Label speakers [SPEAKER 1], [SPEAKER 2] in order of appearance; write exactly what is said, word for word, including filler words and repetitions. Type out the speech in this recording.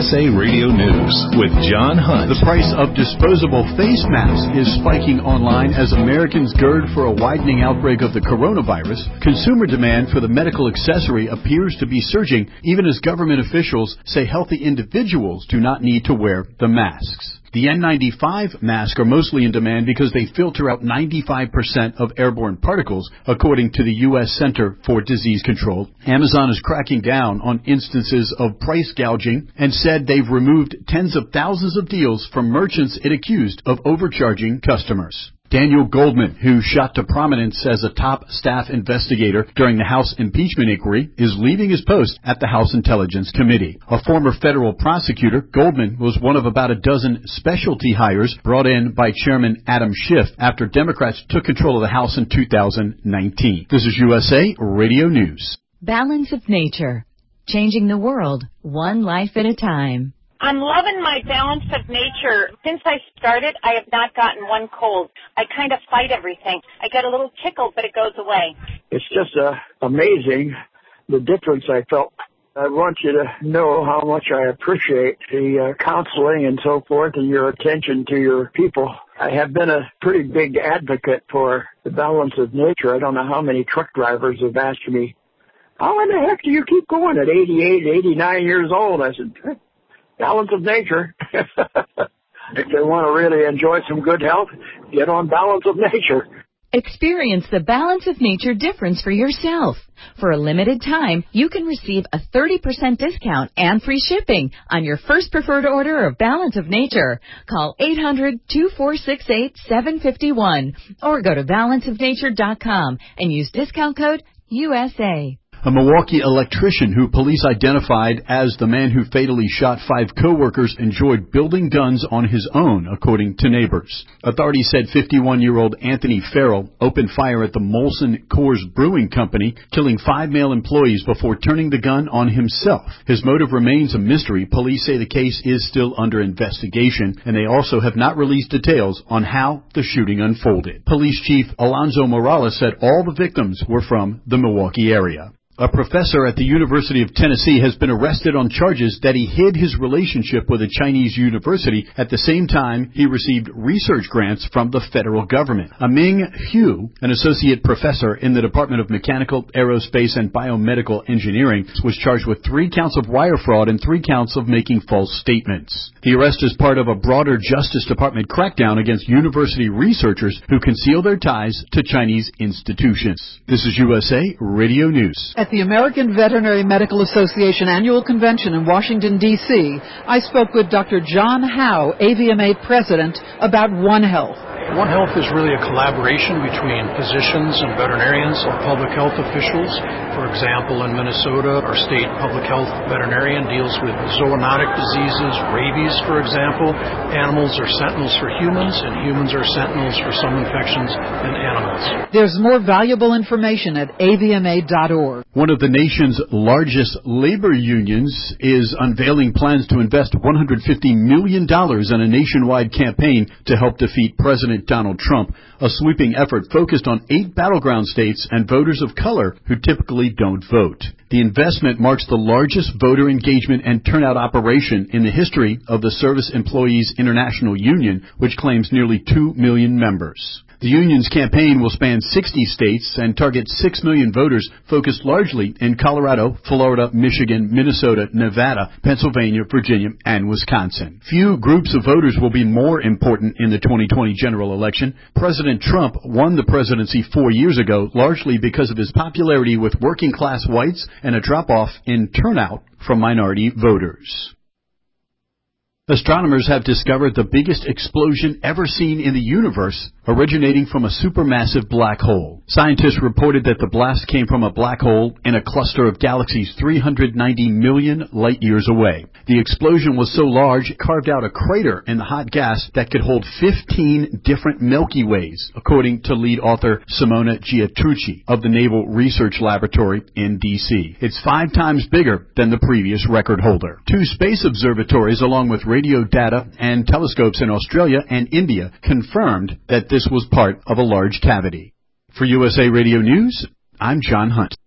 [SPEAKER 1] S A Radio News with John Hunt.
[SPEAKER 2] The price of disposable face masks is spiking online as Americans gird for a widening outbreak of the coronavirus. Consumer demand for the medical accessory appears to be surging, even as government officials say healthy individuals do not need to wear the masks. The N ninety-five masks are mostly in demand because they filter out ninety-five percent of airborne particles, according to the U S Center for Disease Control. Amazon is cracking down on instances of price gouging and said they've removed tens of thousands of deals from merchants it accused of overcharging customers. Daniel Goldman, who shot to prominence as a top staff investigator during the House impeachment inquiry, is leaving his post at the House Intelligence Committee. A former federal prosecutor, Goldman was one of about a dozen specialty hires brought in by Chairman Adam Schiff after Democrats took control of the House in two thousand nineteen. This is U S A Radio News.
[SPEAKER 3] Balance of Nature, changing the world one life at a time.
[SPEAKER 4] I'm loving my Balance of Nature. Since I started, I have not gotten one cold. I kind of fight everything. I get a little tickle, but it goes away.
[SPEAKER 5] It's just uh, amazing the difference I felt. I want you to know how much I appreciate the uh, counseling and so forth and your attention to your people. I have been a pretty big advocate for the Balance of Nature. I don't know how many truck drivers have asked me, how in the heck do you keep going at eighty-eight, eighty-nine years old? I said, Balance of Nature. If they want to really enjoy some good health, get on Balance of Nature.
[SPEAKER 3] Experience the Balance of Nature difference for yourself. For a limited time, you can receive a thirty percent discount and free shipping on your first preferred order of Balance of Nature. Call eight hundred, two four six eight, seven five one or go to balance of nature dot com and use discount code U S A.
[SPEAKER 2] A Milwaukee electrician who police identified as the man who fatally shot five co-workers enjoyed building guns on his own, according to neighbors. Authorities said fifty-one-year-old Anthony Farrell opened fire at the Molson Coors Brewing Company, killing five male employees before turning the gun on himself. His motive remains a mystery. Police say the case is still under investigation, and they also have not released details on how the shooting unfolded. Police Chief Alonzo Morales said all the victims were from the Milwaukee area. A professor at the University of Tennessee has been arrested on charges that he hid his relationship with a Chinese university at the same time he received research grants from the federal government. Ming Hu, an associate professor in the Department of Mechanical, Aerospace, and Biomedical Engineering, was charged with three counts of wire fraud and three counts of making false statements. The arrest is part of a broader Justice Department crackdown against university researchers who conceal their ties to Chinese institutions. This is U S A Radio News.
[SPEAKER 6] At the American Veterinary Medical Association Annual Convention in Washington, D C, I spoke with Doctor John Howe, A V M A President, about One Health.
[SPEAKER 7] One Health is really a collaboration between physicians and veterinarians and public health officials. For example, in Minnesota, our state public health veterinarian deals with zoonotic diseases, rabies, for example. Animals are sentinels for humans, and humans are sentinels for some infections in animals.
[SPEAKER 6] There's more valuable information at A V M A dot org.
[SPEAKER 2] One of the nation's largest labor unions is unveiling plans to invest one hundred fifty million dollars in a nationwide campaign to help defeat President Donald Trump, a sweeping effort focused on eight battleground states and voters of color who typically don't vote. The investment marks the largest voter engagement and turnout operation in the history of the Service Employees International Union, which claims nearly two million members. The union's campaign will span sixty states and target six million voters focused largely in Colorado, Florida, Michigan, Minnesota, Nevada, Pennsylvania, Virginia, and Wisconsin. Few groups of voters will be more important in the twenty twenty general election. President Trump won the presidency four years ago largely because of his popularity with working-class whites and a drop-off in turnout from minority voters. Astronomers have discovered the biggest explosion ever seen in the universe, originating from a supermassive black hole. Scientists reported that the blast came from a black hole in a cluster of galaxies three hundred ninety million light-years away. The explosion was so large it carved out a crater in the hot gas that could hold fifteen different Milky Ways, according to lead author Simona Giatrucci of the Naval Research Laboratory in D C It's five times bigger than the previous record holder. Two space observatories, along with radio data and telescopes in Australia and India, confirmed that this was part of a large cavity. For U S A Radio News, I'm John Hunt.